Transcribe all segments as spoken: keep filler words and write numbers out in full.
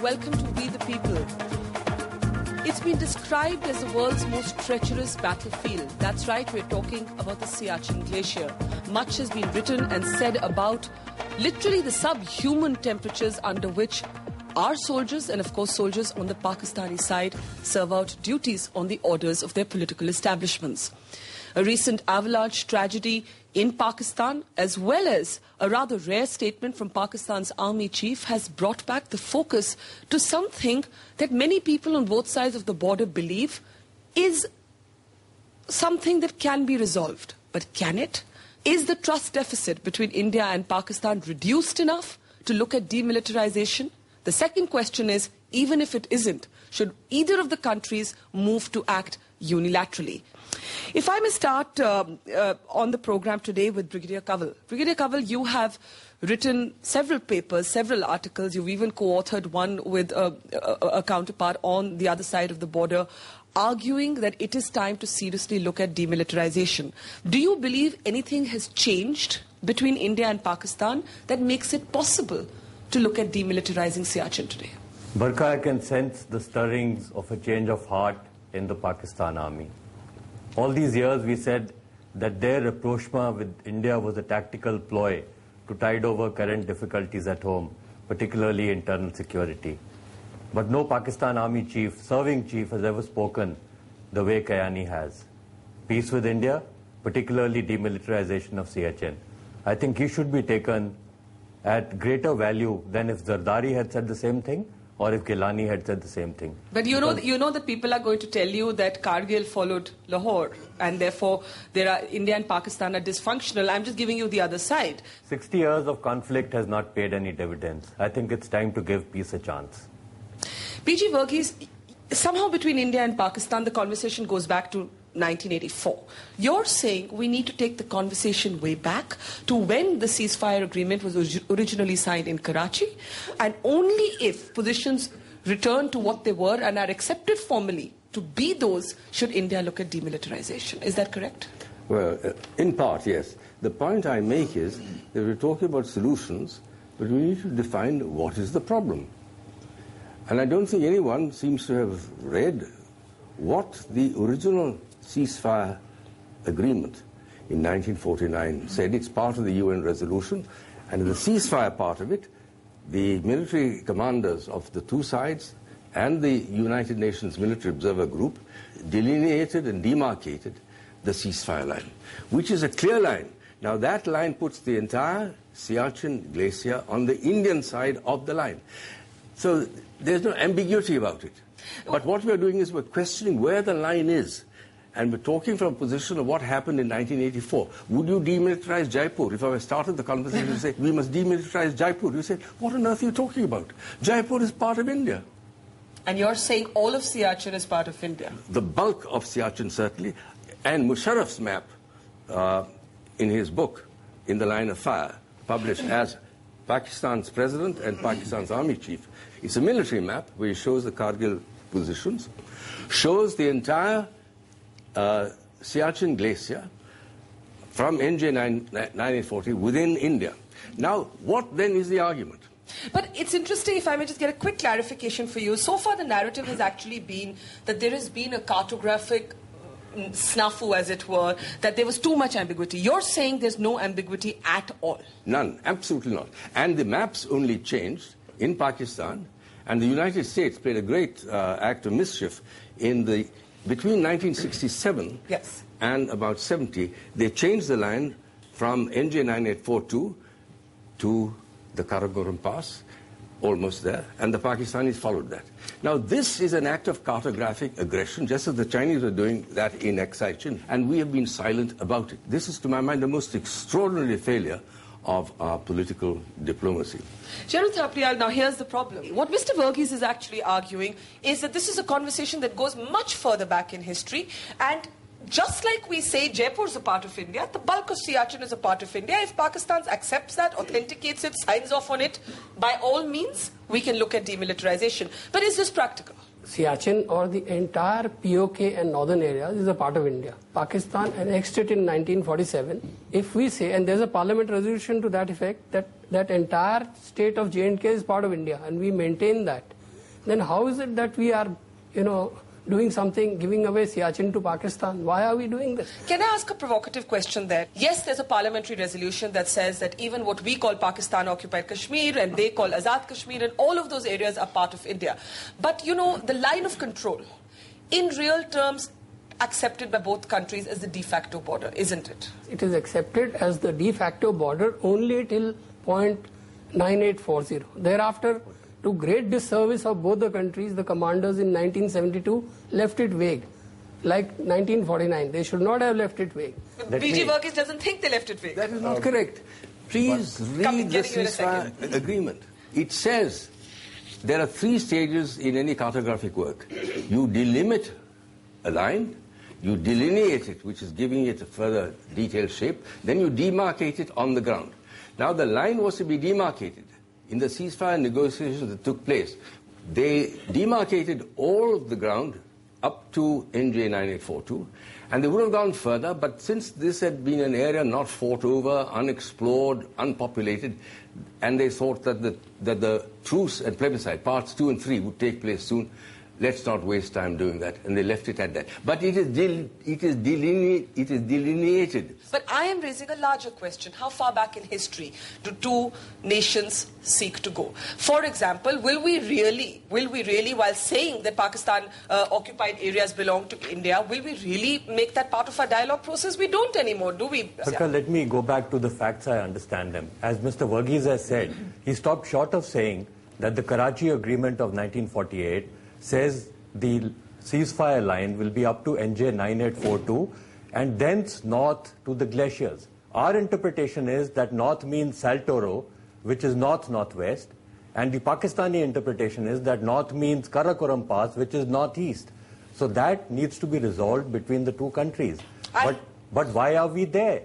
welcome to We the People. It's been described as the world's most treacherous battlefield. That's right, we're talking about the Siachen Glacier. Much has been written and said about literally the subhuman temperatures under which our soldiers and, of course, soldiers on the Pakistani side serve out duties on the orders of their political establishments. A recent avalanche tragedy in Pakistan, as well as a rather rare statement from Pakistan's army chief, has brought back the focus to something that many people on both sides of the border believe is something that can be resolved. But can it? Is the trust deficit between India and Pakistan reduced enough to look at demilitarization? The second question is, even if it isn't, should either of the countries move to act unilaterally? If I may start uh, uh, on the program today with Brigadier Kanwal. Brigadier Kanwal, you have written several papers, several articles. You've even co-authored one with a, a, a counterpart on the other side of the border, arguing that it is time to seriously look at demilitarization. Do you believe anything has changed between India and Pakistan that makes it possible to look at demilitarizing Siachen today? Barkha, I can sense the stirrings of a change of heart in the Pakistan army. All these years we said that their rapprochement with India was a tactical ploy to tide over current difficulties at home, particularly internal security. But no Pakistan army chief, serving chief, has ever spoken the way Kayani has. Peace with India, particularly demilitarization of Siachen. I think he should be taken at greater value than if Zardari had said the same thing, or if Gilani had said the same thing. But you know, you know that people are going to tell you that Kargil followed Lahore, and therefore there are, India and Pakistan are dysfunctional. I'm just giving you the other side. sixty years of conflict has not paid any dividends. I think it's time to give peace a chance. P G Verghese, somehow between India and Pakistan, the conversation goes back to nineteen eighty-four. You're saying we need to take the conversation way back to when the ceasefire agreement was originally signed in Karachi, and only if positions return to what they were and are accepted formally to be those, should India look at demilitarization. Is that correct? Well, uh, in part, yes. The point I make is that we're talking about solutions, but we need to define what is the problem. And I don't think anyone seems to have read what the original ceasefire agreement in nineteen forty-nine said. It's part of the U N resolution, and in the ceasefire part of it, the military commanders of the two sides and the United Nations Military Observer Group delineated and demarcated the ceasefire line, which is a clear line. Now that line puts the entire Siachen Glacier on the Indian side of the line. So there's no ambiguity about it. But what we're doing is we're questioning where the line is. And we're talking from a position of what happened in nineteen eighty-four. Would you demilitarize Jaipur? If I started the conversation and say, we must demilitarize Jaipur, you say, what on earth are you talking about? Jaipur is part of India. And you're saying all of Siachen is part of India? The bulk of Siachen, certainly. And Musharraf's map, uh, in his book, In the Line of Fire, published as Pakistan's president and Pakistan's army chief. It's a military map where he shows the Kargil positions, shows the entire Uh, Siachen Glacier from N J nineteen forty within India. Now, what then is the argument? But it's interesting, if I may just get a quick clarification for you. So far the narrative has actually been that there has been a cartographic snafu, as it were, that there was too much ambiguity. You're saying there's no ambiguity at all? None, absolutely not. And the maps only changed in Pakistan, and the United States played a great uh, act of mischief in the between nineteen sixty-seven yes. and about seventy, they changed the line from N J ninety-eight forty-two to the Karakoram Pass, almost there, and the Pakistanis followed that. Now, this is an act of cartographic aggression, just as the Chinese are doing that in Siachen, and we have been silent about it. This is, to my mind, the most extraordinary failure of our political diplomacy. General Thapriyal, now here's the problem. What Mister Verghese is actually arguing is that this is a conversation that goes much further back in history, and just like we say Jaipur is a part of India, the bulk of Siachen is a part of India. If Pakistan accepts that, authenticates it, signs off on it, by all means, we can look at demilitarization. But is this practical? Siachen or the entire P O K and northern areas is a part of India. Pakistan annexed it in nineteen forty-seven. If we say, and there's a parliament resolution to that effect, that that entire state of J and K is part of India, and we maintain that. then how is it that we are, you know, doing something, giving away Siachen to Pakistan? Why are we doing this? Can I ask a provocative question there? Yes, there's a parliamentary resolution that says that even what we call Pakistan-occupied Kashmir and they call Azad Kashmir and all of those areas are part of India. But, you know, the line of control, in real terms, accepted by both countries as the de facto border, isn't it? It is accepted as the de facto border only till point nine eight four zero. Thereafter, to great disservice of both the countries, the commanders in nineteen seventy-two left it vague. Like nineteen forty-nine, they should not have left it vague. B G Verghese doesn't think they left it vague. That is not correct. Please read the ceasefire agreement. It says there are three stages in any cartographic work. You delimit a line, you delineate it, which is giving it a further detailed shape, then you demarcate it on the ground. Now the line was to be demarcated. In the ceasefire negotiations that took place, they demarcated all of the ground up to N J nine eight four two, and they would have gone further, but since this had been an area not fought over, unexplored, unpopulated, and they thought that the, that the truce and plebiscite, parts two and three, would take place soon, let's not waste time doing that, and they left it at that. But it is, del it is, deline it is delineated. But I am raising a larger question. How far back in history do two nations seek to go? For example, will we really, will we really, while saying that Pakistan uh, occupied areas belong to India, will we really make that part of our dialogue process? We don't anymore, do we? Sarkar, let me go back to the facts. I understand them. As Mister Verghese has said, he stopped short of saying that the Karachi Agreement of nineteen forty-eight says the ceasefire line will be up to N J nine eight four two and thence north to the glaciers. Our interpretation is that north means Saltoro, which is north-northwest, and the Pakistani interpretation is that north means Karakoram Pass, which is northeast. So that needs to be resolved between the two countries. I... But, but why are we there?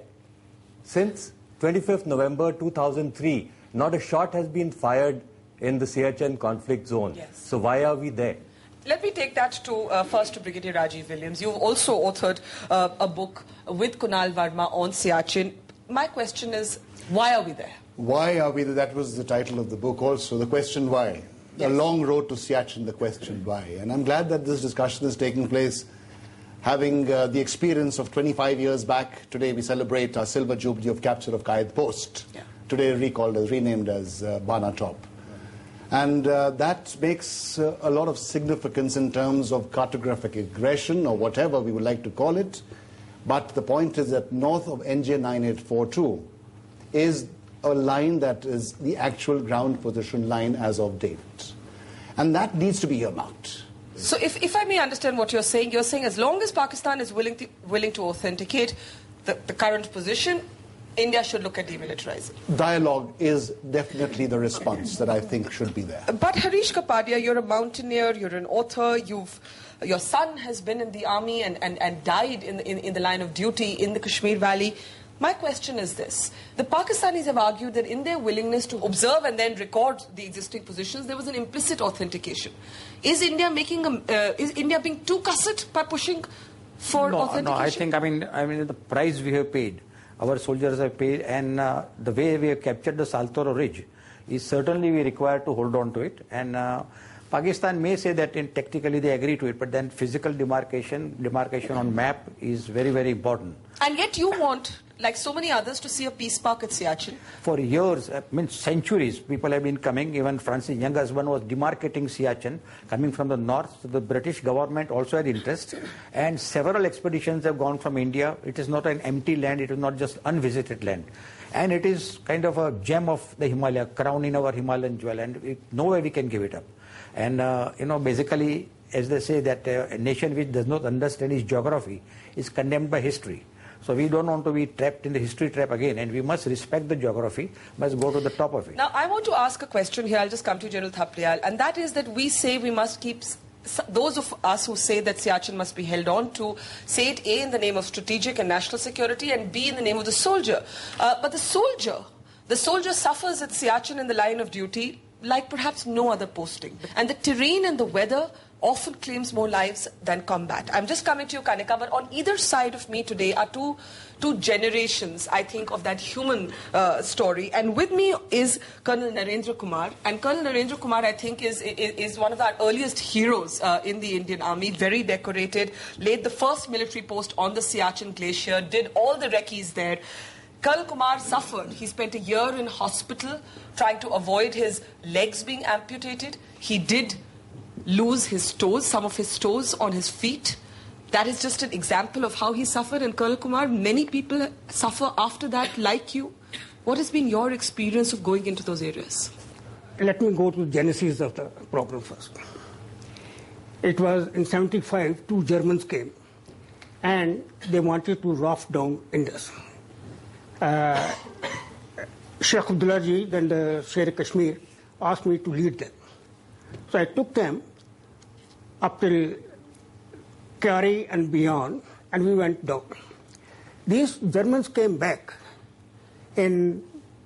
Since twenty-fifth November two thousand three, not a shot has been fired in the Siachen conflict zone. Yes. So why are we there? Let me take that to uh, first to Brigadier Rajiv Williams. You've also authored uh, a book with Kunal Verma on Siachen. My question is, why are we there? Why are we there? That was the title of the book also, the question why. Yes. A long road to Siachen, the question why. And I'm glad that this discussion is taking place, having uh, the experience of twenty-five years back. Today we celebrate our silver jubilee of capture of Qaid Post. Yeah. Today recalled as, renamed as uh, Bana Top. And uh, that makes uh, a lot of significance in terms of cartographic aggression or whatever we would like to call it. But the point is that north of N J nine eight four two is a line that is the actual ground position line as of date. And that needs to be earmarked. So if, if I may understand what you're saying, you're saying as long as Pakistan is willing to, willing to authenticate the, the current position, India should look at demilitarizing. Dialogue is definitely the response that I think should be there. But Harish Kapadia, you're a mountaineer, you're an author, you've, your son has been in the army and, and, and died in, in, in the line of duty in the Kashmir Valley. My question is this. The Pakistanis have argued that in their willingness to observe and then record the existing positions, there was an implicit authentication. Is India making a, uh, is India being too cusset by pushing for no, authentication? No, I think, I mean, I mean, the price we have paid, our soldiers have paid, and uh, the way we have captured the Saltoro Ridge is certainly we require to hold on to it. And uh, Pakistan may say that in technically they agree to it, but then physical demarcation, demarcation on map is very, very important. And yet you want, like so many others, to see a peace park at Siachen. For years, I mean centuries, people have been coming. Even Francis Young husband was demarcating Siachen, coming from the north. So the British government also had interest, and several expeditions have gone from India. It is not an empty land. It is not just unvisited land, and it is kind of a gem of the Himalaya, crown in our Himalayan jewel, and it, no way we can give it up. And uh, you know, basically, as they say, that uh, a nation which does not understand its geography is condemned by history. So we don't want to be trapped in the history trap again, and we must respect the geography, must go to the top of it. Now, I want to ask a question here. I'll just come to you, General Thapliyal, and that is that we say we must keep, those of us who say that Siachen must be held on to, say it A, in the name of strategic and national security, and B, in the name of the soldier. Uh, but the soldier, the soldier suffers at Siachen in the line of duty like perhaps no other posting. And the terrain and the weather often claims more lives than combat. I'm just coming to you, Kanika, but on either side of me today are two, two generations, I think, of that human uh, story. And with me is Colonel Narendra Kumar. And Colonel Narendra Kumar, I think, is, is, is one of our earliest heroes uh, in the Indian Army, very decorated, laid the first military post on the Siachen Glacier, did all the recce's there. Colonel Kumar suffered. He spent a year in hospital trying to avoid his legs being amputated. He did lose his toes, some of his toes on his feet. That is just an example of how he suffered. And Colonel Kumar, many people suffer after that, like you. What has been your experience of going into those areas? Let me go to the genesis of the problem first. It was in seventy-five, two Germans came and they wanted to raft down Indus. Uh, Sheikh Abdullah Ji, then the Sher Kashmir, asked me to lead them. So I took them up till Kari and beyond, and we went down. These Germans came back in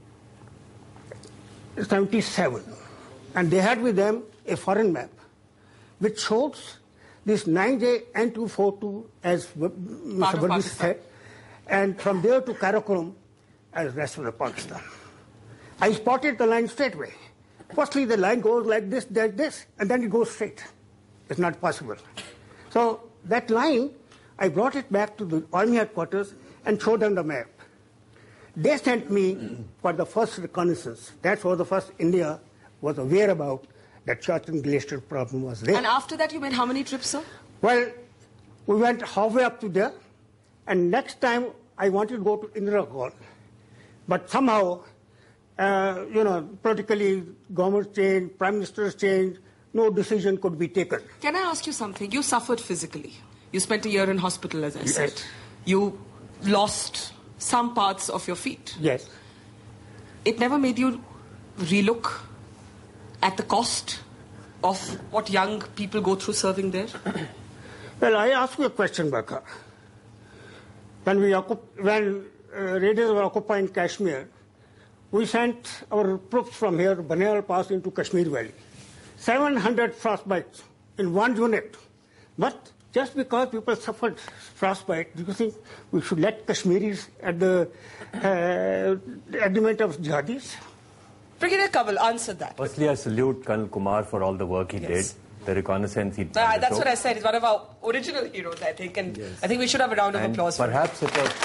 seventy-seven, and they had with them a foreign map, which shows this nine J N two forty-two as Mister Burdi said, and from there to Karakoram as the rest of the Pakistan. I spotted the line straight away. Firstly, the line goes like this, like this, and then it goes straight. It's not possible. So that line, I brought it back to the army headquarters and showed them the map. They sent me for the first reconnaissance. That's where the first India was aware about that Siachen Glacier problem was there. And after that, you made how many trips, sir? Well, we went halfway up to there, and next time I wanted to go to Indira Gaunt. But somehow, uh, you know, politically, government changed, prime ministers changed, no decision could be taken. Can I ask you something? You suffered physically. You spent a year in hospital, as I yes. said. You lost some parts of your feet. Yes. It never made you relook at the cost of what young people go through serving there? Well, I ask you a question, Baka. When we when uh, raiders were occupying Kashmir, we sent our troops from here, Baneal Pass, into Kashmir Valley. seven hundred frostbites in one unit. But just because people suffered frostbite, do you think we should let Kashmiris at the uh, advent of jihadis? Brigadier Kanwal, answer that. Firstly, I salute Colonel Kumar for all the work he Yes. did, the reconnaissance he did. Uh, that's what I said. He's one of our original heroes, I think. And Yes. I think we should have a round of And applause for him. perhaps it was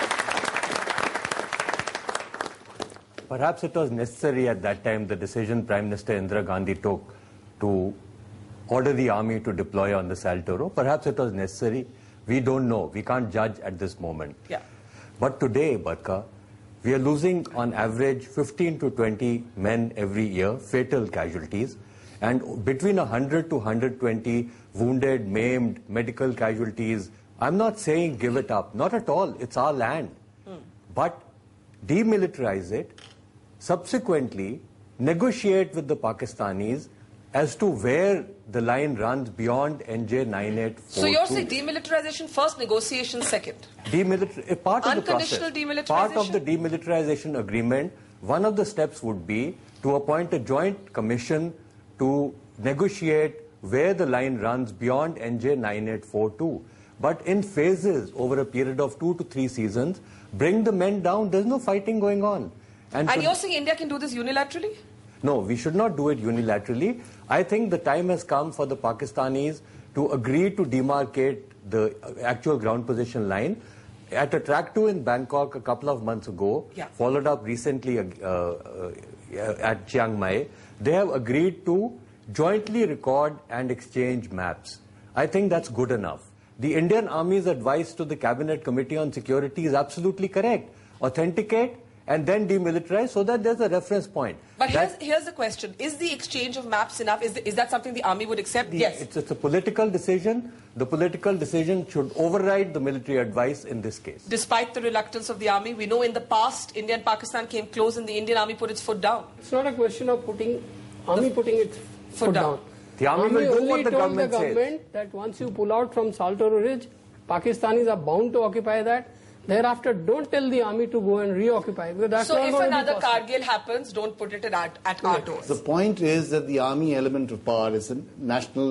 perhaps it was necessary at that time, the decision Prime Minister Indira Gandhi took to order the army to deploy on the Saltoro. Perhaps it was necessary. We don't know. We can't judge at this moment. Yeah. But today, Barka, we are losing on average fifteen to twenty men every year, fatal casualties, and between one hundred to one hundred twenty wounded, maimed, medical casualties. I'm not saying give it up. Not at all. It's our land. Mm. But demilitarize it, subsequently negotiate with the Pakistanis as to where the line runs beyond N J nine eight four two. So you're saying demilitarization first, negotiation second? Demilitar- a part of the process. Unconditional demilitarization? Part of the demilitarization agreement, one of the steps would be to appoint a joint commission to negotiate where the line runs beyond N J nine eight four two. But in phases over a period of two to three seasons, bring the men down. There's no fighting going on. And, so you're saying India can do this unilaterally? No, we should not do it unilaterally. I think the time has come for the Pakistanis to agree to demarcate the actual ground position line. At a track two in Bangkok a couple of months ago, yeah. followed up recently uh, uh, at Chiang Mai, they have agreed to jointly record and exchange maps. I think that's good enough. The Indian Army's advice to the Cabinet Committee on Security is absolutely correct. Authenticate and then demilitarize so that there's a reference point. But that, here's, here's the question. Is the exchange of maps enough? Is, the, is that something the army would accept? the, Yes. It's, it's a political decision. The political decision should override the military advice in this case. Despite the reluctance of the army, we know in the past, India and Pakistan came close and the Indian army put its foot down. It's not a question of putting army putting its foot, foot down. down. The army, army will do only what the told government, the government says. that once you pull out from Saltoro Ridge, Pakistanis are bound to occupy that. Thereafter, don't tell the army to go and reoccupy. Because that's so not if going to be another possible. Kargil happens, don't put it at, at our doors. The point is that the army element of power is a national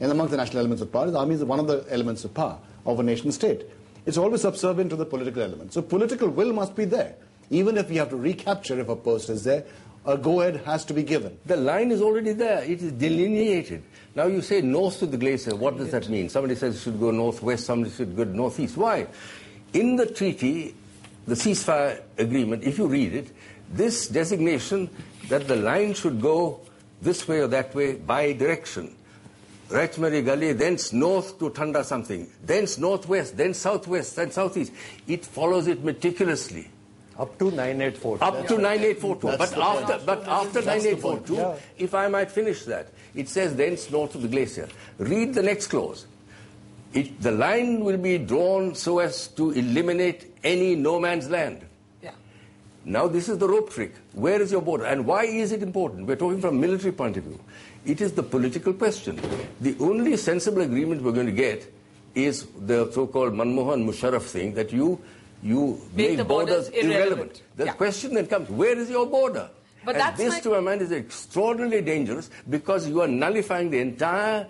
and amongst the national elements of power, the army is one of the elements of power of a nation state. It's always subservient to the political element. So political will must be there. Even if we have to recapture if a post is there, a go-ahead has to be given. The line is already there. It is delineated. Now you say north to the glacier. What does that mean? Somebody says it should go northwest, somebody should go northeast. Why? In the treaty, the ceasefire agreement, if you read it, this designation that the line should go this way or that way by direction. Rachmari Gully, thence north to Thanda something, thence northwest, then southwest, then southeast. It follows it meticulously. Up to nine eight four two. Up to nine eight four two. But after, but after That's nine eight four two, yeah. if I might finish that, it says thence north of the glacier. Read the next clause. It, the line will be drawn so as to eliminate any no man's land. Yeah. Now this is the rope trick. Where is your border? And why is it important? We're talking from a military point of view. It is the political question. The only sensible agreement we're going to get is the so-called Manmohan Musharraf thing that you you Make make the borders borders irrelevant. irrelevant. The Yeah. question then comes, where is your border? But and that's this, my- to my mind, is extraordinarily dangerous because you are nullifying the entire,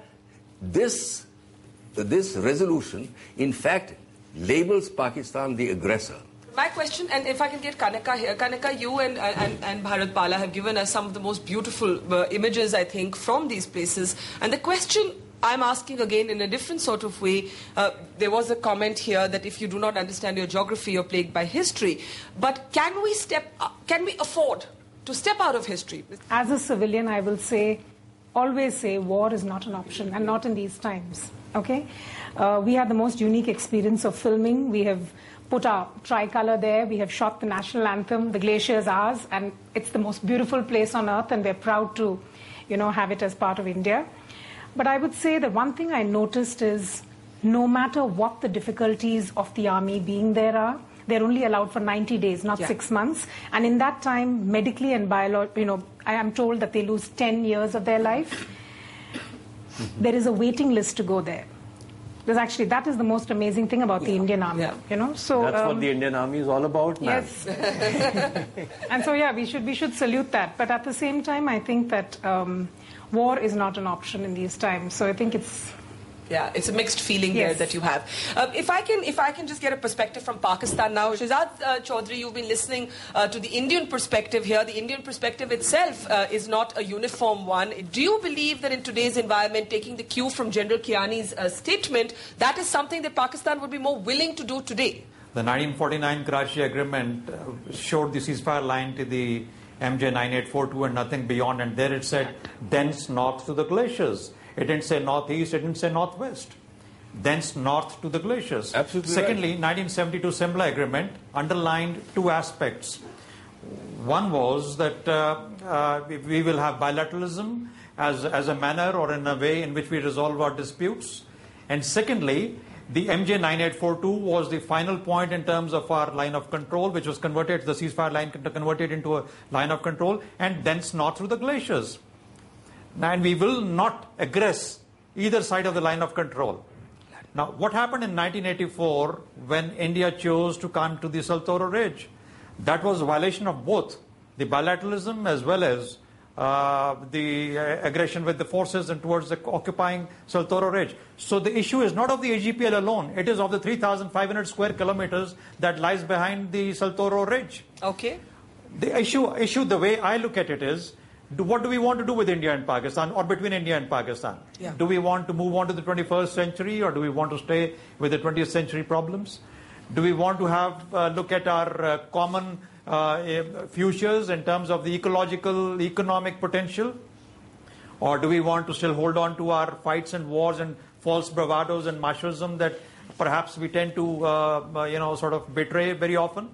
this, this resolution, in fact, labels Pakistan the aggressor. My question, and if I can get Kanika here. Kanika, you and, and, and Bharat Pala have given us some of the most beautiful uh, images, I think, from these places. And the question I'm asking again in a different sort of way, uh, there was a comment here that if you do not understand your geography, you're plagued by history. But can we step, up, can we afford to step out of history? As a civilian, I will say, always say war is not an option, and not in these times, okay? Uh, we had the most unique experience of filming. We have put our tricolour there. We have shot the national anthem. The glacier is ours, and it's the most beautiful place on earth, and we're proud to, you know, have it as part of India. But I would say that one thing I noticed is no matter what the difficulties of the army being there are, they're only allowed for ninety days, not Yeah. six months. And in that time, medically and biologically, you know, I am told that they lose ten years of their life. There is a waiting list to go there. There's actually, that is the most amazing thing about the Indian Army, Yeah. you know. So That's um, what the Indian Army is all about, man. yes. And so, yeah, we should we should salute that. But at the same time, I think that um, war is not an option in these times. So I think it's... Yeah, it's a mixed feeling there Yes. that you have. Uh, if I can, if I can just get a perspective from Pakistan now, Shehzad uh, Chaudhry, you've been listening uh, to the Indian perspective here. The Indian perspective itself uh, is not a uniform one. Do you believe that in today's environment, taking the cue from General Kiani's uh, statement, that is something that Pakistan would be more willing to do today? The nineteen forty-nine Karachi Agreement uh, showed the ceasefire line to the M J nine eight four two and nothing beyond, and there it said, thence north to the glaciers. It didn't say northeast, it didn't say northwest. Thence north to the glaciers. Absolutely Secondly, right. nineteen seventy-two Simla Agreement underlined two aspects. One was that uh, uh, we will have bilateralism as, as a manner or in a way in which we resolve our disputes. And secondly, the M J nine eight four two was the final point in terms of our line of control, which was converted, the ceasefire line converted into a line of control, and thence north through the glaciers. And we will not aggress either side of the line of control. Now, what happened in nineteen eighty-four when India chose to come to the Saltoro Ridge? That was a violation of both the bilateralism as well as uh, the uh, aggression with the forces and towards the occupying Saltoro Ridge. So the issue is not of the A G P L alone. It is of the three thousand five hundred square kilometers that lies behind the Saltoro Ridge. Okay. The issue, issue, the way I look at it is, do, what do we want to do with India and Pakistan, or between India and Pakistan? Yeah. Do we want to move on to the twenty-first century, or do we want to stay with the twentieth century problems? Do we want to have uh, look at our uh, common uh, futures in terms of the ecological, economic potential? Or do we want to still hold on to our fights and wars and false bravados and machism that perhaps we tend to, uh, you know, sort of betray very often?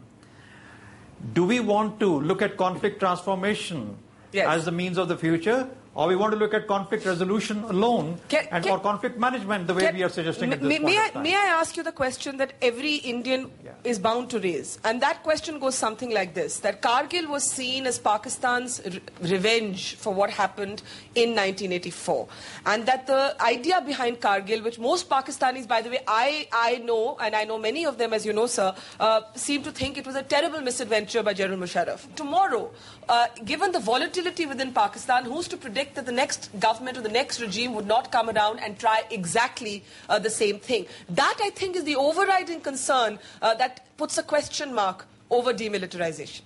Do we want to look at conflict transformation Yes. as the means of the future, or we want to look at conflict resolution alone, Can- and can- or conflict management the way Can- we are suggesting may, at this may, point may of I, time? may I ask you the question that every Indian Yeah. is bound to raise? And that question goes something like this, that Kargil was seen as Pakistan's re- revenge for what happened in nineteen eighty-four. And that the idea behind Kargil, which most Pakistanis, by the way, I, I know, and I know many of them, as you know, sir, uh, seem to think it was a terrible misadventure by General Musharraf. Tomorrow, uh, given the volatility within Pakistan, who's to predict predict that the next government or the next regime would not come around and try exactly uh, the same thing. That, I think, is the overriding concern uh, that puts a question mark over demilitarization.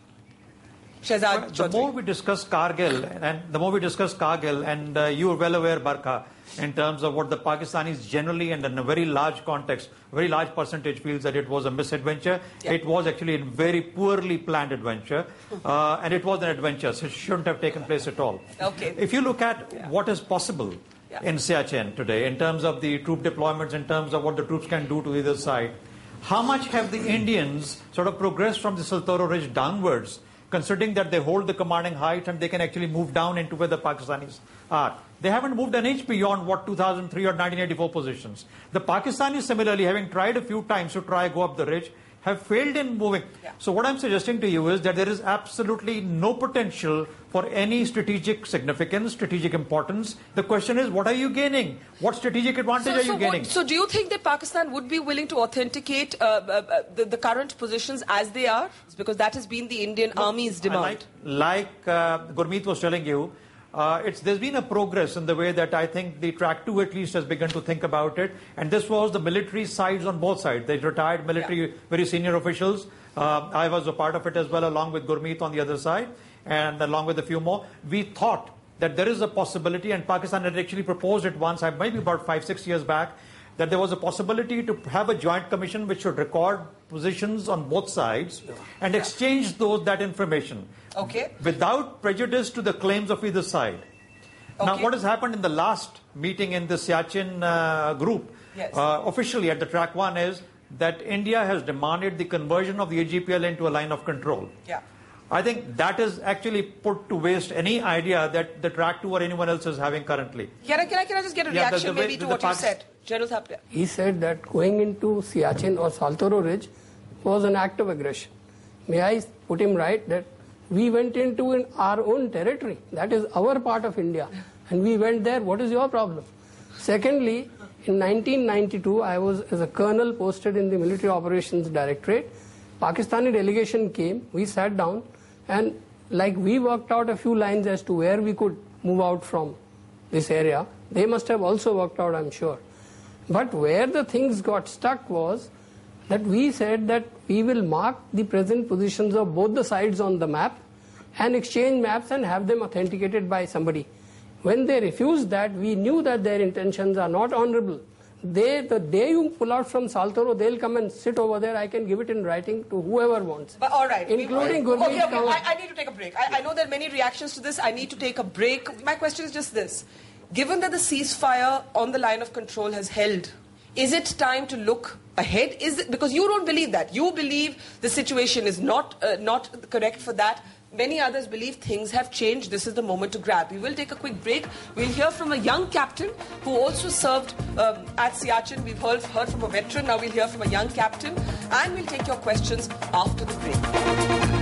Well, the more we discuss Kargil, and the more we discuss Kargil, and uh, you are well aware, Barkha, in terms of what the Pakistanis generally and in a very large context, very large percentage feels that it was a misadventure. Yeah. It was actually a very poorly planned adventure, uh, and it was an adventure, so it shouldn't have taken place at all. Okay. If you look at yeah. what is possible yeah. in Siachen today, in terms of the troop deployments, in terms of what the troops can do to either side, how much have the Indians sort of progressed from the Saltoro Ridge downwards, considering that they hold the commanding height and they can actually move down into where the Pakistanis are? They haven't moved an inch beyond what two thousand three or nineteen eighty-four positions. The Pakistanis similarly, having tried a few times to try go up the ridge, have failed in moving. Yeah. So what I'm suggesting to you is that there is absolutely no potential for any strategic significance, strategic importance. The question is, what are you gaining? What strategic advantage so, are you so gaining? What, so do you think that Pakistan would be willing to authenticate uh, uh, the, the current positions as they are? Because that has been the Indian no, Army's demand. Like, like uh, Gurmeet was telling you, Uh, it's, there's been a progress in the way that I think the track two at least has begun to think about it. And this was the military sides on both sides. They retired military, yeah. very senior officials. Uh, I was a part of it as well, along with Gurmeet on the other side, and along with a few more. We thought that there is a possibility, and Pakistan had actually proposed it once, maybe about five, six years back, that there was a possibility to have a joint commission which should record positions on both sides and exchange those that information. Okay. Without prejudice to the claims of either side. Okay. Now, what has happened in the last meeting in the Siachen uh, group, yes. uh, officially at the track one, is that India has demanded the conversion of the A G P L into a line of control. Yeah. I think that is actually put to waste any idea that the track two or anyone else is having currently. Can I, can I, can I just get a yeah, reaction the, the maybe way, to the, what the you said? General Thaplia. He said that going into Siachen or Saltoro Ridge was an act of aggression. May I put him right that we went into in our own territory. That is our part of India. And we went there. What is your problem? Secondly, in nineteen ninety-two, I was as a colonel posted in the Military Operations Directorate. Pakistani delegation came. We sat down and like we worked out a few lines as to where we could move out from this area. They must have also worked out, I'm sure. But where the things got stuck was that we said that we will mark the present positions of both the sides on the map and exchange maps and have them authenticated by somebody. When they refused that, we knew that their intentions are not honorable. They, the day you pull out from Saltoro, they'll come and sit over there. I can give it in writing to whoever wants. But all right. Including Gurmeet. Okay, okay. I, I need to take a break. I, I know there are many reactions to this. I need to take a break. My question is just this. Given that the ceasefire on the line of control has held, is it time to look ahead? Is it, because you don't believe that. You believe the situation is not uh, not correct for that. Many others believe things have changed. This is the moment to grab. We will take a quick break. We'll hear from a young captain who also served um, at Siachen. We've heard, heard from a veteran. Now we'll hear from a young captain. And we'll take your questions after the break.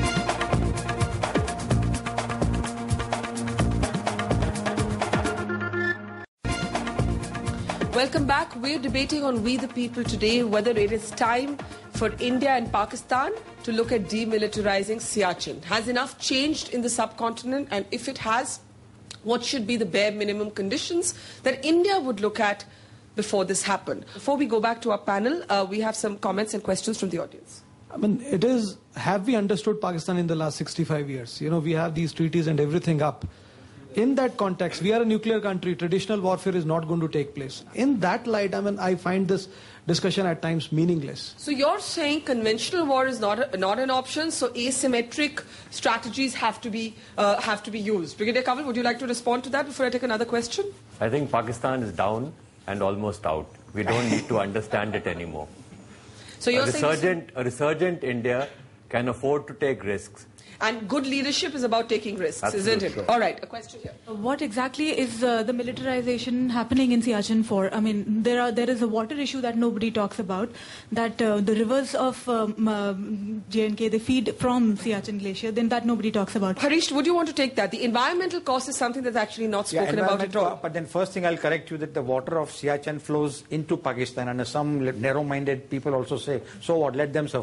Welcome back. We're debating on We the People today whether it is time for India and Pakistan to look at demilitarizing Siachen. Has enough changed in the subcontinent? And if it has, what should be the bare minimum conditions that India would look at before this happened? Before we go back to our panel, uh, we have some comments and questions from the audience. I mean, it is, have we understood Pakistan in the last sixty-five years? You know, we have these treaties and everything up. In that context, we are a nuclear country. Traditional warfare is not going to take place. In that light, I mean, I find this discussion at times meaningless. So you're saying conventional war is not a, not an option. So asymmetric strategies have to be uh, have to be used. Brigadier Kanwal, would you like to respond to that before I take another question? I think Pakistan is down and almost out. We don't need to understand it anymore. So you're a saying resurgent, a resurgent India can afford to take risks. And good leadership is about taking risks, Absolutely. isn't it? Sure. All right, a question here. What exactly is uh, the militarization happening in Siachen for? I mean, there are there is a water issue that nobody talks about, that uh, the rivers of um, uh, J and K, they feed from Siachen Glacier, then that nobody talks about. Harish, would you want to take that? The environmental cost is something that's actually not spoken yeah, about at all. But then first thing I'll correct you that the water of Siachen flows into Pakistan, and some narrow-minded people also say, so what, let them suffer.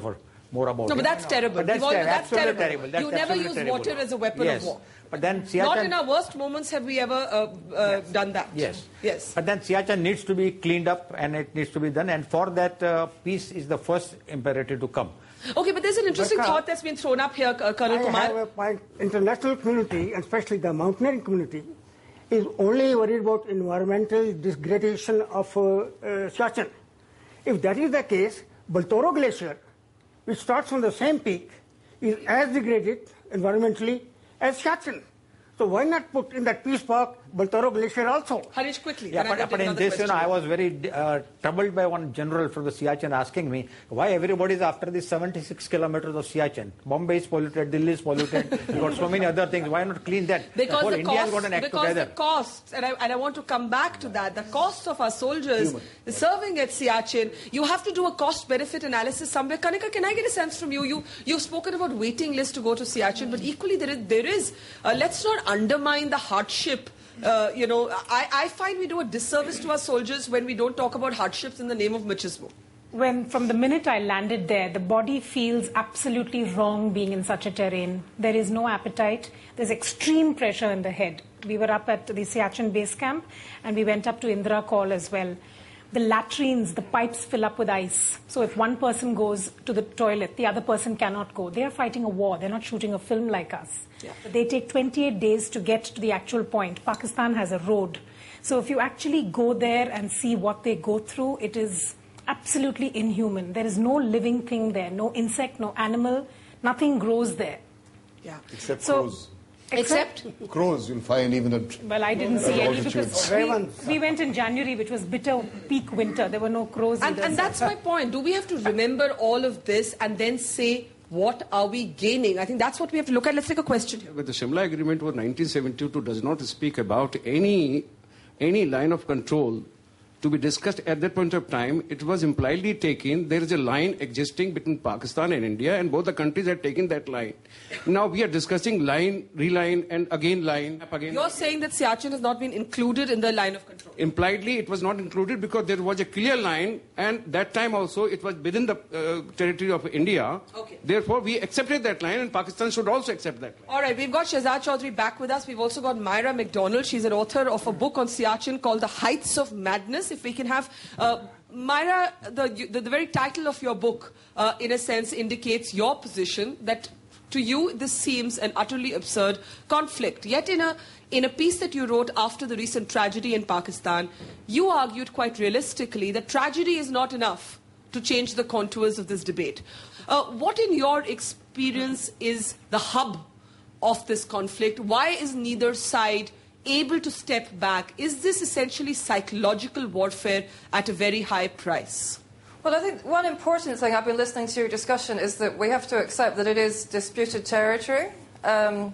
more about no, it. but that's terrible. But that's, all, ter- that's terrible. terrible. That's you never use terrible. water as a weapon yes. of war. But then Siachen, not in our worst moments have we ever uh, uh, yes. done that. Yes. Yes. But then Siachen needs to be cleaned up and it needs to be done. And for that, uh, peace is the first imperative to come. Okay, but there's an interesting but, uh, thought that's been thrown up here, uh, Colonel I Kumar. have a point. International community, and especially the mountaineering community, is only worried about environmental degradation of uh, uh, Siachen. If that is the case, Baltoro Glacier, which starts from the same peak, is as degraded environmentally as Siachen. So why not put in that peace park Baltoro Glacier also? Harish, quickly. Yeah, but, but in this, you know, I was very uh, troubled by one general from the Siachen asking me why everybody is after these seventy-six kilometers of Siachen. Bombay is polluted, Delhi is polluted, you've got so many other things. Why not clean that? Because the whole the India has cost, got an act because together. the costs, and I, and I want to come back to that, the cost of our soldiers Human. serving at Siachen, you have to do a cost-benefit analysis somewhere. Kanika, can I get a sense from you? you you've spoken about waiting lists to go to Siachen, but equally there is, there is uh, let's not undermine the hardship. Uh, you know, I, I find we do a disservice to our soldiers when we don't talk about hardships in the name of machismo. When, from the minute I landed there, the body feels absolutely wrong being in such a terrain. There is no appetite. There's extreme pressure in the head. We were up at the Siachen base camp, and we went up to Indra Call as well. The latrines, the pipes fill up with ice. So if one person goes to the toilet, the other person cannot go. They are fighting a war. They're not shooting a film like us. Yeah. They take twenty-eight days to get to the actual point. Pakistan has a road. So if you actually go there and see what they go through, it is absolutely inhuman. There is no living thing there, no insect, no animal, nothing grows there. Yeah. Except so, crows. Except? Crows, you'll find even at Well, I didn't see any because we, we went in January, which was bitter peak winter. There were no crows and, either. and that's my point. Do we have to remember all of this and then say, what are we gaining? I think that's what we have to look at. Let's take a question here. But the Shimla Agreement was nineteen seventy-two does not speak about any, any line of control to be discussed at that point of time. It was impliedly taken. There is a line existing between Pakistan and India, and both the countries had taken that line. Now we are discussing line, reline, and again line. Again. You're saying that Siachen has not been included in the line of control? Impliedly, it was not included because there was a clear line, and that time also it was within the uh, territory of India. Okay. Therefore, we accepted that line, and Pakistan should also accept that line. All right, we've got Shehzad Chaudhry back with us. We've also got Myra McDonald. She's an author of a book on Siachen called The Heights of Madness. If we can have... Uh, Myra, the, the, the very title of your book, uh, in a sense, indicates your position that to you this seems an utterly absurd conflict. Yet in a, in a piece that you wrote after the recent tragedy in Pakistan, you argued quite realistically that tragedy is not enough to change the contours of this debate. Uh, what in your experience is the hub of this conflict? Why is neither side able to step back? Is this essentially psychological warfare at a very high price? Well, I think one important thing, I've been listening to your discussion, is that we have to accept that it is disputed territory. Um,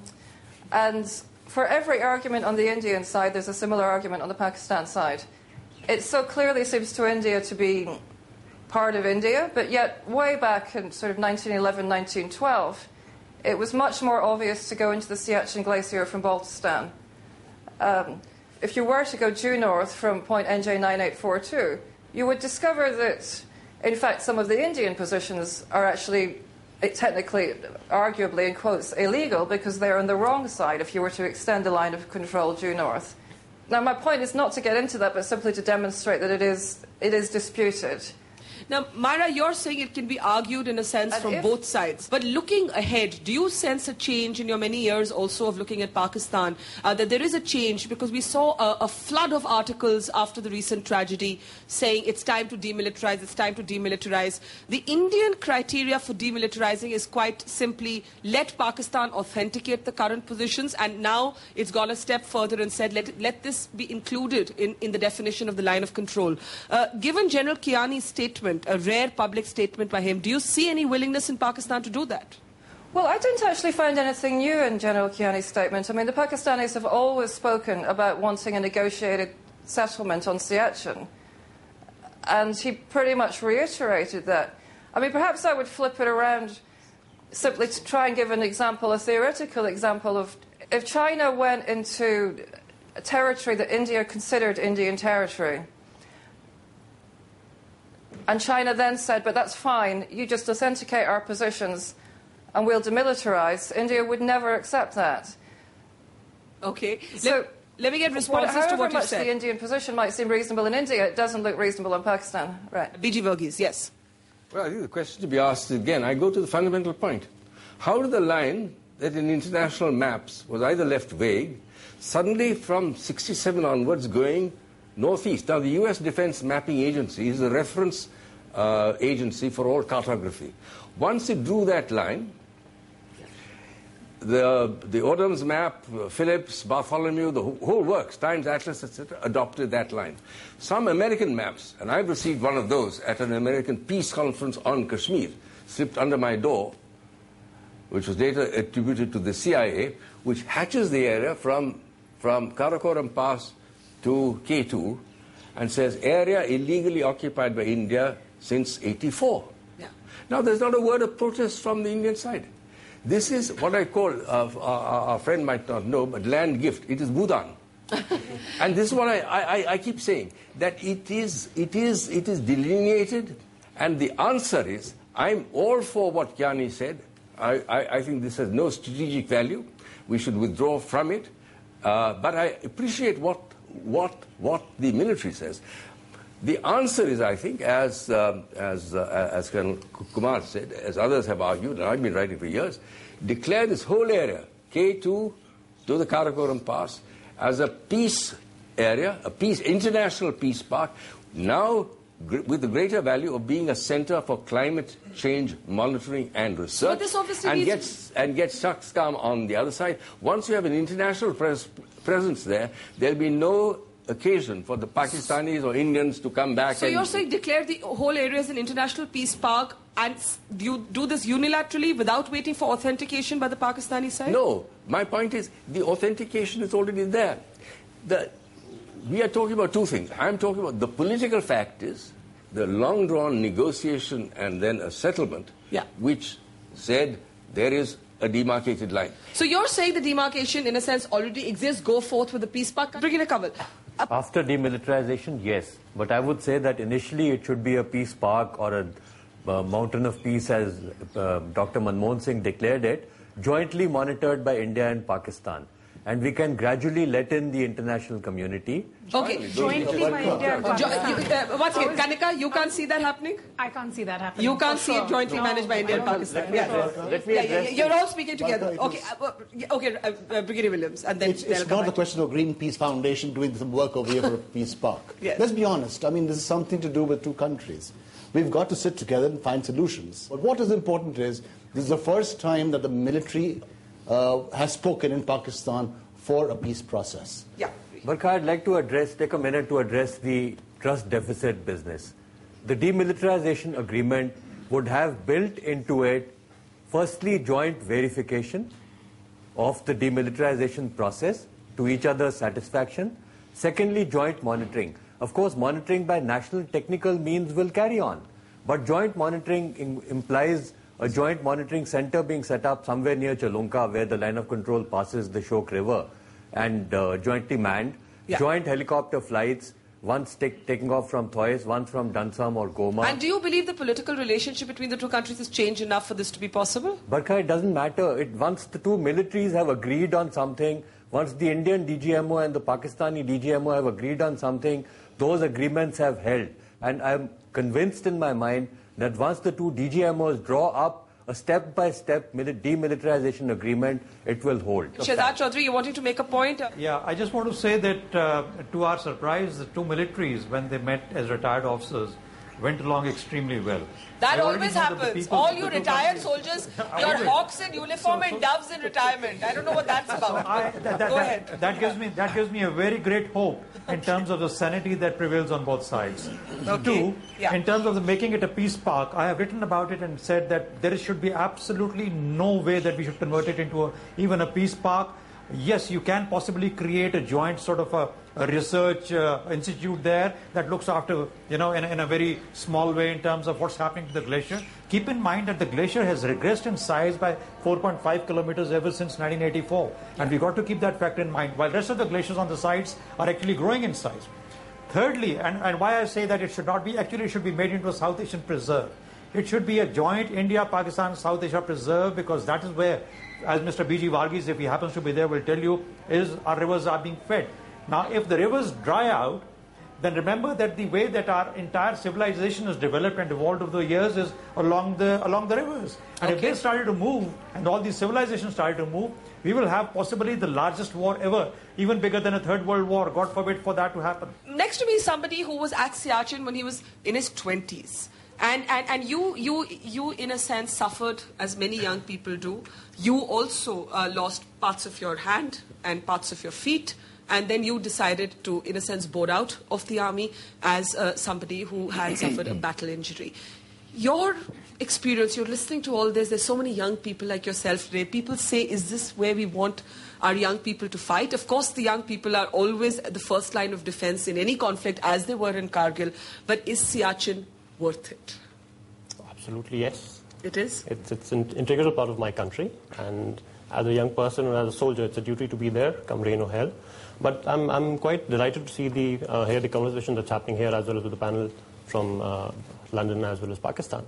and for every argument on the Indian side, there's a similar argument on the Pakistan side. It so clearly seems to India to be part of India, but yet way back in sort of nineteen eleven, nineteen twelve, it was much more obvious to go into the Siachen Glacier from Baltistan. Um, if you were to go due north from point N J nine eight four two, you would discover that, in fact, some of the Indian positions are actually technically, arguably, in quotes, illegal because they're on the wrong side if you were to extend the line of control due north. Now, my point is not to get into that, but simply to demonstrate that it is, it is disputed. Now, Myra, you're saying it can be argued in a sense And from if- both sides. But looking ahead, do you sense a change in your many years also of looking at Pakistan, uh, that there is a change? Because we saw a, a flood of articles after the recent tragedy saying it's time to demilitarize, it's time to demilitarize. The Indian criteria for demilitarizing is quite simply let Pakistan authenticate the current positions, and now it's gone a step further and said let, let this be included in, in the definition of the line of control. Uh, given General Kiani's statement, a rare public statement by him, do you see any willingness in Pakistan to do that? Well, I didn't actually find anything new in General Kiani's statement. I mean, the Pakistanis have always spoken about wanting a negotiated settlement on Siachen. And he pretty much reiterated that. I mean, perhaps I would flip it around simply to try and give an example, a theoretical example of if China went into a territory that India considered Indian territory, And China then said, but that's fine, you just authenticate our positions and we'll demilitarize. India would never accept that. Okay. So, let, let me get responses however to what you much said. the Indian position might seem reasonable in India, it doesn't look reasonable in Pakistan. Right. B G Verghese, yes. Well, I think the question to be asked is, again, I go to the fundamental point. How did the line that in international maps was either left vague, suddenly from sixty-seven onwards going northeast? Now, the U S Defense Mapping Agency is a reference uh, agency for all cartography. Once it drew that line, the, the Odhams map, uh, Phillips, Bartholomew, the whole, whole works, Times Atlas, et cetera, adopted that line. Some American maps, and I've received one of those at an American peace conference on Kashmir, slipped under my door, which was later attributed to the C I A, which hatches the area from, from Karakoram Pass to K two and says area illegally occupied by India since eighty-four. Yeah. Now, there's not a word of protest from the Indian side. This is what I call, uh, our, our friend might not know, but land gift. It is Bhutan. And this is what I, I, I keep saying, that it is, it, is, it is delineated, and the answer is, I'm all for what Kyani said. I, I, I think this has no strategic value. We should withdraw from it. Uh, but I appreciate what, what, what the military says. The answer is, I think, as, uh, as, uh, as Colonel Kumar said, as others have argued, and I've been writing for years, declare this whole area, K two to the Karakoram Pass, as a peace area, a peace, international peace park, now with the greater value of being a center for climate change monitoring and research, But this obviously and needs- gets and gets Shaksgam on the other side. Once you have an international pres presence there, there'll be no occasion for the Pakistanis or Indians to come back. So and you're saying declare the whole area as an international peace park, and s- do you do this unilaterally without waiting for authentication by the Pakistani side? No, my point is the authentication is already there. The, we are talking about two things. I'm talking about the political fact is the long-drawn negotiation and then a settlement, Yeah. which said there is a demarcated line. So you're saying the demarcation, in a sense, already exists. Go forth with the peace park. Brigadier Kanwal. After demilitarization, yes. But I would say that initially it should be a peace park or a uh, mountain of peace, as uh, Doctor Manmohan Singh declared it, jointly monitored by India and Pakistan. And we can gradually let in the international community. Okay. Jointly by India and Jo- Pakistan. you, uh, once again, Kanika, you can't see that happening? I can't see that happening. You can't for see sure. it jointly No. managed by India and Pakistan. Yeah. Let me Yeah, address yeah, you're the- all speaking together. Okay, uh, uh, okay, uh, uh, Brigadier Williams, and then It's, they'll it's come not a back. question of Greenpeace Foundation doing some work over here for a peace park. Yes. Let's be honest. I mean, this is something to do with two countries. We've got to sit together and find solutions. But what is important is this is the first time that the military uh, has spoken in Pakistan for a peace process. Yeah. Barkha, I'd like to address, take a minute to address the trust deficit business. The demilitarization agreement would have built into it, firstly, joint verification of the demilitarization process to each other's satisfaction. Secondly, joint monitoring. Of course, monitoring by national technical means will carry on. But joint monitoring im- implies a joint monitoring center being set up somewhere near Chalunka, where the line of control passes the Shok River, and uh, jointly manned. Yeah. Joint helicopter flights, once take, taking off from Thois, once from Dansam or Goma. And do you believe the political relationship between the two countries has changed enough for this to be possible? Barkha, it doesn't matter. It, once the two militaries have agreed on something, once the Indian D G M O and the Pakistani D G M O have agreed on something, those agreements have held. And I'm convinced in my mind that once the two D G M Os draw up a step-by-step mili- demilitarization agreement, it will hold. Shehzad Chaudhry, you wanting to make a point? Yeah, I just want to say that uh, to our surprise, the two militaries, when they met as retired officers, went along extremely well. That I already always know that the happens. people- All the you two retired countries- soldiers, I you're agree. hawks in uniform and doves in retirement. I don't know what that's about. I, that, that, Go that, ahead. that gives me that gives me a very great hope in terms of the sanity that prevails on both sides. Okay. Two, Yeah. in terms of the making it a peace park, I have written about it and said that there should be absolutely no way that we should convert it into a, even a peace park. Yes, you can possibly create a joint sort of a, a research uh, institute there that looks after, you know, in, in a very small way in terms of what's happening to the glacier. Keep in mind that the glacier has regressed in size by four point five kilometers ever since nineteen eighty-four. And we got to keep that fact in mind, while the rest of the glaciers on the sides are actually growing in size. Thirdly, and, and why I say that it should not be, actually it should be made into a South Asian preserve. It should be a joint India-Pakistan South Asia preserve, because that is where, as Mister B G Varghese, if he happens to be there, will tell you, is our rivers are being fed. Now, if the rivers dry out, then remember that the way that our entire civilization has developed and evolved over the years is along the along the rivers. And okay. if they started to move, and all these civilizations started to move, we will have possibly the largest war ever, even bigger than a third world war. God forbid for that to happen. Next to me is somebody who was at Siachen when he was in his twenties. And, and, and you, you, you, in a sense, suffered, as many young people do. You also uh, lost parts of your hand and parts of your feet. And then you decided to, in a sense, board out of the army as uh, somebody who had suffered a battle injury. Your experience, you're listening to all this, there's so many young people like yourself today. People say, is this where we want our young people to fight? Of course, the young people are always the first line of defense in any conflict, as they were in Kargil. But is Siachen worth it? Absolutely, yes. It is? It's, it's an integral part of my country. And as a young person and as a soldier, it's a duty to be there, come rain or hell. But I'm, I'm quite delighted to see the, uh, hear the conversation that's happening here, as well as with the panel from uh, London as well as Pakistan.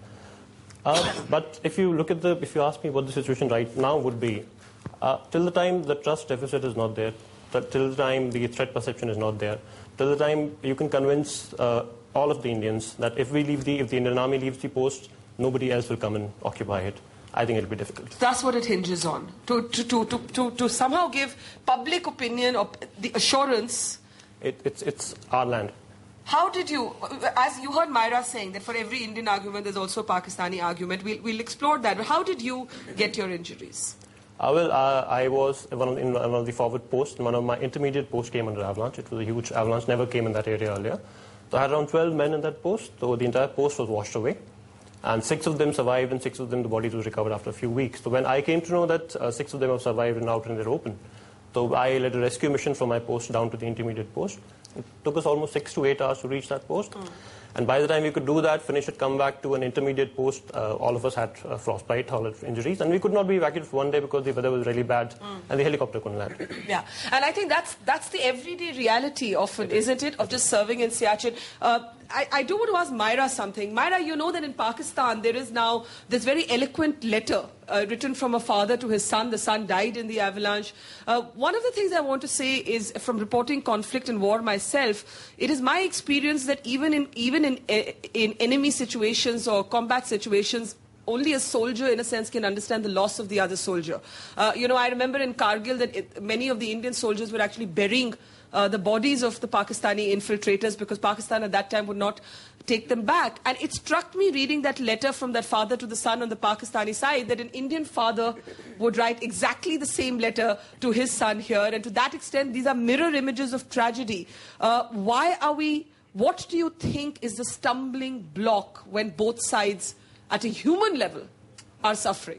Uh, but if you look at the, if you ask me what the situation right now would be, uh, till the time the trust deficit is not there, till the time the threat perception is not there, till the time you can convince uh, all of the Indians that if we leave the, if the Indian Army leaves the post, nobody else will come and occupy it. I think it'll be difficult. That's what it hinges on. To, to, to, to, to, to somehow give public opinion or the assurance. It, it's, it's our land. How did you, as you heard Myra saying that for every Indian argument there's also a Pakistani argument, we'll, we'll explore that. But how did you get your injuries? Uh, well, uh, I was one of, in one of the forward posts, and one of my intermediate posts came under avalanche. It was a huge avalanche, never came in that area earlier. So I had around twelve men in that post, so the entire post was washed away. And six of them survived, and six of them, the bodies were recovered after a few weeks. So when I came to know that uh, six of them have survived and out in the open, so I led a rescue mission from my post down to the intermediate post. It took us almost six to eight hours to reach that post. Mm. And by the time we could do that, finish it, come back to an intermediate post, uh, all of us had uh, frostbite, all injuries. And we could not be evacuated for one day because the weather was really bad mm. and the helicopter couldn't land. Yeah, and I think that's, that's the everyday reality often, isn't it, of just serving in Siachen. Uh, I, I do want to ask Myra something. Myra, you know that in Pakistan there is now this very eloquent letter uh, written from a father to his son. The son died in the avalanche. Uh, one of the things I want to say is, from reporting conflict and war myself, it is my experience that even in, even in, in enemy situations or combat situations, only a soldier, in a sense, can understand the loss of the other soldier. Uh, you know, I remember in Kargil that it, many of the Indian soldiers were actually burying Uh, the bodies of the Pakistani infiltrators because Pakistan at that time would not take them back. And it struck me reading that letter from that father to the son on the Pakistani side that an Indian father would write exactly the same letter to his son here. And to that extent, these are mirror images of tragedy. Uh, why are we, what do you think is the stumbling block when both sides at a human level are suffering?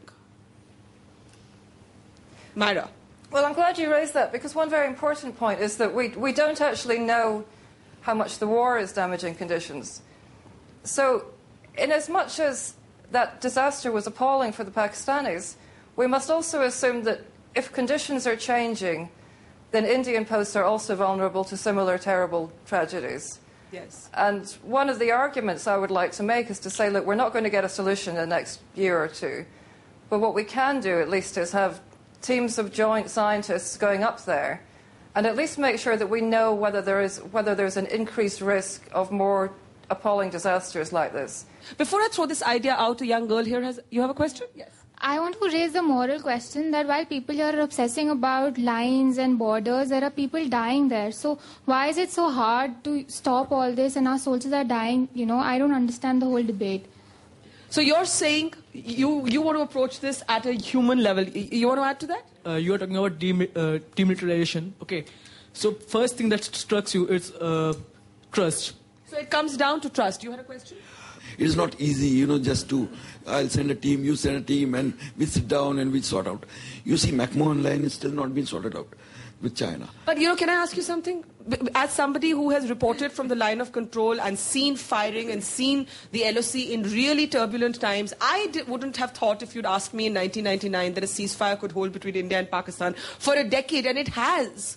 Myra. Well, I'm glad you raised that, because one very important point is that we, we don't actually know how much the war is damaging conditions. So, in as much as that disaster was appalling for the Pakistanis, we must also assume that if conditions are changing, then Indian posts are also vulnerable to similar terrible tragedies. Yes. And one of the arguments I would like to make is to say, look, we're not going to get a solution in the next year or two. But what we can do, at least, is have teams of joint scientists going up there and at least make sure that we know whether there is whether there's an increased risk of more appalling disasters like this. Before I throw this idea out, a young girl here has, you have a question? Yes. I want to raise the moral question that while people here are obsessing about lines and borders, there are people dying there. So why is it so hard to stop all this and our soldiers are dying? You know, I don't understand the whole debate. So you're saying you, you want to approach this at a human level. You want to add to that? Uh, you are talking about dem uh, demilitarization. Okay. So first thing that strikes you is uh, trust. So it comes down to trust. You had a question? It is not easy, you know, just to, I'll send a team, you send a team, and we sit down and we sort out. You see, McMahon line is still not been sorted out with China. But, you know, can I ask you something? As somebody who has reported from the line of control and seen firing and seen the L O C in really turbulent times, I wouldn't have thought if you'd asked me in nineteen ninety-nine that a ceasefire could hold between India and Pakistan for a decade, and it has.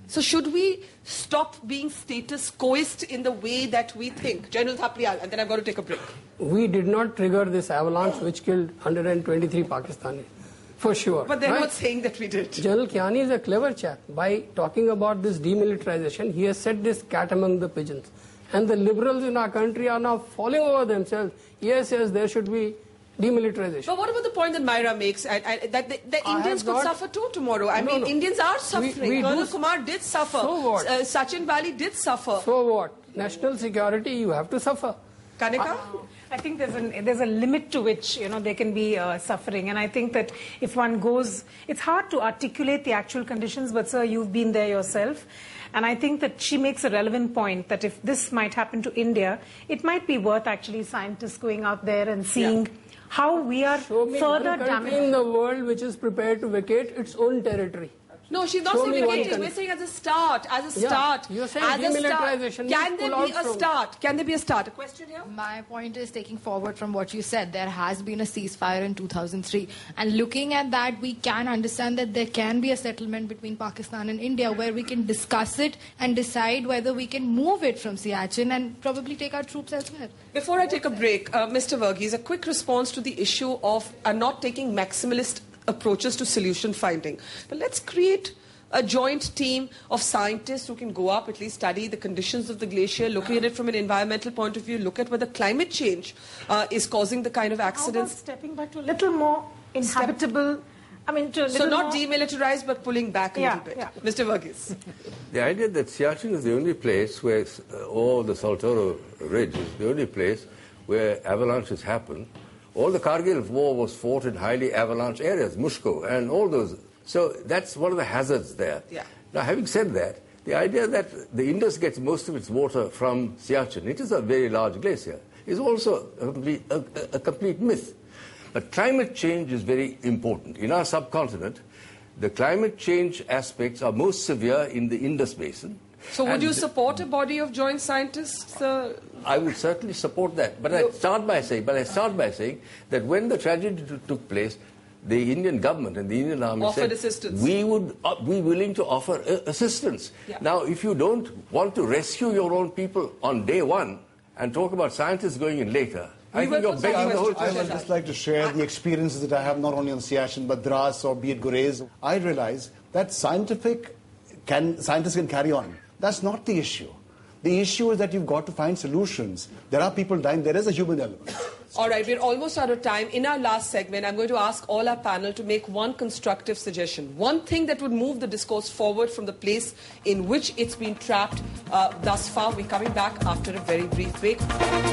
So should we stop being status quoist in the way that we think? General Thapliyal, and then I've got to take a break. We did not trigger this avalanche which killed one hundred twenty-three Pakistanis, for sure. But they're right? not saying that we did. General Kiani is a clever chap. By talking about this demilitarization, he has set this cat among the pigeons. And the liberals in our country are now falling over themselves. Yes, yes, there should be demilitarization. But what about the point that Myra makes, I, I, that the, the Indians could not, suffer too tomorrow? I no, mean, no. Indians are suffering. We, we Colonel do, Kumar did suffer. So what? Uh, Sachin Bali did suffer. So what? National security, you have to suffer. Kanika? I think there's, an, there's a limit to which, you know, they can be uh, suffering. And I think that if one goes, it's hard to articulate the actual conditions, but sir, you've been there yourself. And I think that she makes a relevant point that if this might happen to India, it might be worth actually scientists going out there and seeing yeah. how we are Show me further one country damaging in the world which is prepared to vacate its own territory. No, she's not Show saying me vacating. one We're saying as a start. As a Yeah, start. you're saying as a start. demilitarization Can means there pull be out a from- start? Can there be a start? A question here? My point is taking forward from what you said. There has been a ceasefire in two thousand three. And looking at that, we can understand that there can be a settlement between Pakistan and India where we can discuss it and decide whether we can move it from Siachen and probably take our troops elsewhere. Before I take a break, uh, Mister Verghese, a quick response to the issue of uh, not taking maximalist approaches to solution finding. But let's create a joint team of scientists who can go up, at least study the conditions of the glacier, looking at it from an environmental point of view, look at whether climate change uh, is causing the kind of accidents. How about stepping back to a little more inhabitable, I mean, to a little So not more, demilitarized, but pulling back a Yeah, little bit. yeah. Mister Verghese. The idea that Siachen is the only place where, uh, or the Saltoro Ridge is the only place where avalanches happen. All the Kargil war was fought in highly avalanche areas, Mushko and all those. So that's one of the hazards there. Yeah. Now, having said that, the idea that the Indus gets most of its water from Siachen, it is a very large glacier, is also a complete, a, a complete myth. But climate change is very important. In our subcontinent, the climate change aspects are most severe in the Indus Basin. So would And you support a body of joint scientists? Uh, I would certainly support that. But I start by saying, but I start by saying that when the tragedy t- took place, the Indian government and the Indian army Offered said, assistance. we would uh, be willing to offer uh, assistance. Yeah. Now, if you don't want to rescue your own people on day one and talk about scientists going in later, I think you're begging the whole I would just like to share the experiences that I have not only on Siachen but Dras or be it Gurez. I realize that scientific can, scientists can carry on. That's not the issue. The issue is that you've got to find solutions. There are people dying. There is a human element. All right, we're almost out of time. In our last segment, I'm going to ask all our panel to make one constructive suggestion. One thing that would move the discourse forward from the place in which it's been trapped uh, thus far. We're coming back after a very brief break.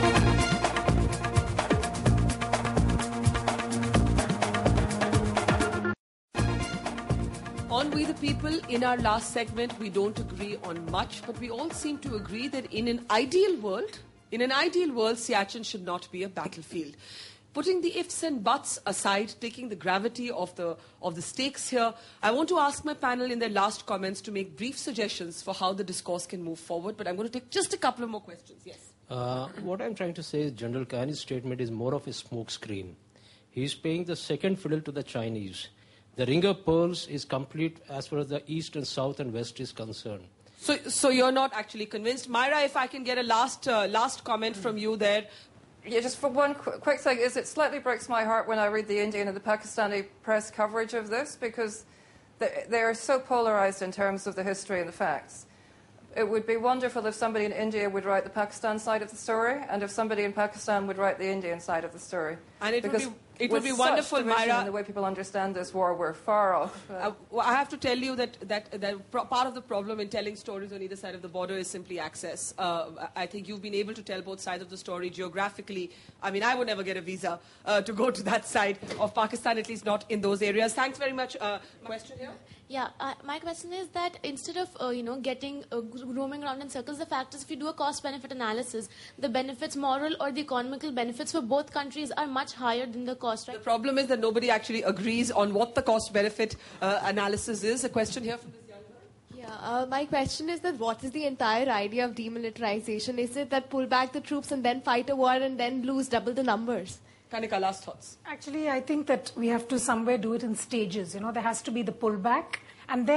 On We the People, in our last segment, we don't agree on much, but we all seem to agree that in an ideal world, in an ideal world, Siachen should not be a battlefield. Putting the ifs and buts aside, taking the gravity of the, of the stakes here, I want to ask my panel in their last comments to make brief suggestions for how the discourse can move forward, but I'm going to take just a couple of more questions. Yes. Uh, what I'm trying to say is General Kiani's statement is more of a smokescreen. He's paying the second fiddle to the Chinese. The Ring of Pearls is complete as far as the East and South and West is concerned. So, so you're not actually convinced. Myra, if I can get a last, uh, last comment from you there. Yeah, just for one qu- quick thing, is it slightly breaks my heart when I read the Indian and the Pakistani press coverage of this, because they, they are so polarized in terms of the history and the facts. It would be wonderful if somebody in India would write the Pakistan side of the story, and if somebody in Pakistan would write the Indian side of the story. And it would because be- it would with be wonderful, such division Myra. in the way people understand this war, we're far off. Uh, Uh, well, I have to tell you that, that, that pro- part of the problem in telling stories on either side of the border is simply access. Uh, I think you've been able to tell both sides of the story geographically. I mean, I would never get a visa uh, to go to that side of Pakistan, at least not in those areas. Thanks very much. Uh, question here? Yeah, uh, my question is that instead of, uh, you know, getting, uh, roaming around in circles, the fact is if you do a cost-benefit analysis, the benefits, moral or the economical benefits for both countries are much higher than the cost, right? The problem is that nobody actually agrees on what the cost-benefit uh, analysis is. A question here from this young girl. Yeah, uh, my question is that what is the entire idea of demilitarization? Is it that pull back the troops and then fight a war and then lose double the numbers? Kanika, last thoughts. Actually, I think that we have to somewhere do it in stages. You know, there has to be the pullback, and then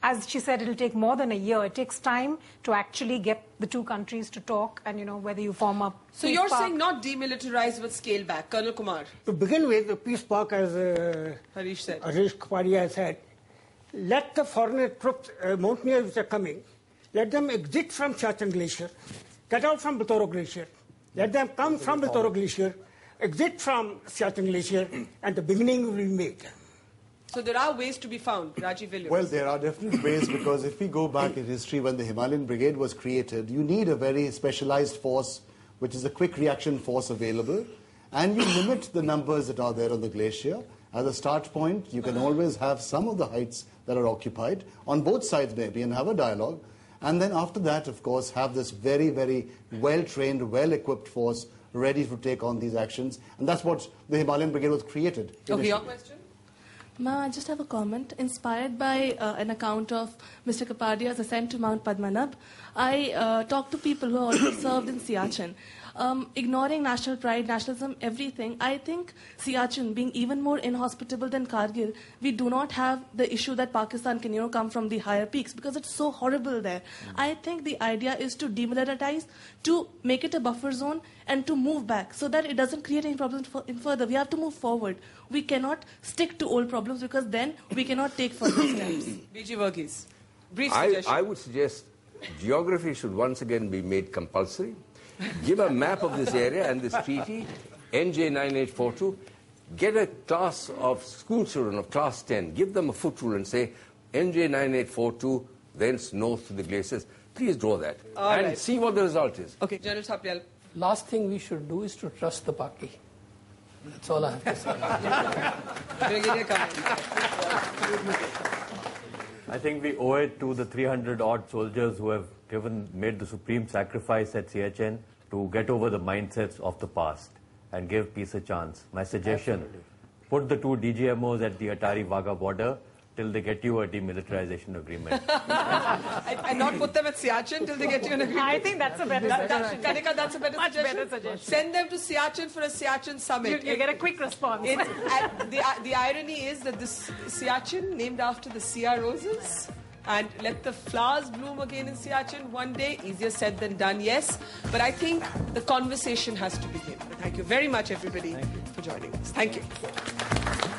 as she said, it'll take more than a year. It takes time to actually get the two countries to talk and, you know, whether you form up. So you're park. saying not demilitarize but scale back. Colonel Kumar. To begin with, the peace park, as uh, Harish said. Harish Kapadia said, let the foreign troops, uh, mountaineers which are coming, let them exit from Siachen Glacier, get out from Baltoro Glacier, let them come from Baltoro Glacier, exit from Siachen Glacier, and the beginning will be made. So there are ways to be found, Rajiv Williams. Well, there are definite ways, because if we go back in history, when the Himalayan Brigade was created, you need a very specialized force, which is a quick reaction force available, and you limit the numbers that are there on the glacier. As a start point, you can always have some of the heights that are occupied, on both sides maybe, and have a dialogue. And then after that, of course, have this very, very well-trained, well-equipped force ready to take on these actions. And that's what the Himalayan Brigade was created. Okay, your question? Ma, I just have a comment. Inspired by uh, an account of Mister Kapadia's ascent to Mount Padmanabh, I uh, talked to people who already served in Siachen. Um, ignoring national pride, nationalism, everything, I think Siachen being even more inhospitable than Kargil, we do not have the issue that Pakistan can, you know, come from the higher peaks, because it's so horrible there. Mm. I think the idea is to demilitarize, to make it a buffer zone, and to move back so that it doesn't create any problems for, in further. We have to move forward. We cannot stick to old problems, because then we cannot take further steps. B G Verghese, brief I, suggestion. I would suggest geography should once again be made compulsory. Give a map of this area and this treaty, N J nine eight four two. Get a class of school children of class ten. Give them a foot rule and say, N J nine eight four two, thence north to the glaciers. Please draw that. All and right. see what the result is. Okay, General Sapial. Last thing we should do is to trust the Paki. That's all I have to say. I think we owe it to the three hundred odd soldiers who have given, made the supreme sacrifice at Siachen to get over the mindsets of the past and give peace a chance. My suggestion, Absolutely. Put the two D G M Os at the Atari-Wagah border till they get you a demilitarization agreement. and, and not put them at Siachen till they get you an agreement. I think that's a better that, suggestion. That, Kanika, that's a better Much suggestion. better suggestion. Send them to Siachen for a Siachen summit. You, you get a quick response. It, uh, the, uh, the irony is that this Siachen, named after the Sia roses, and let the flowers bloom again in Siachen one day. Easier said than done, yes. But I think the conversation has to begin. Thank you very much, everybody, for joining us. Thank you.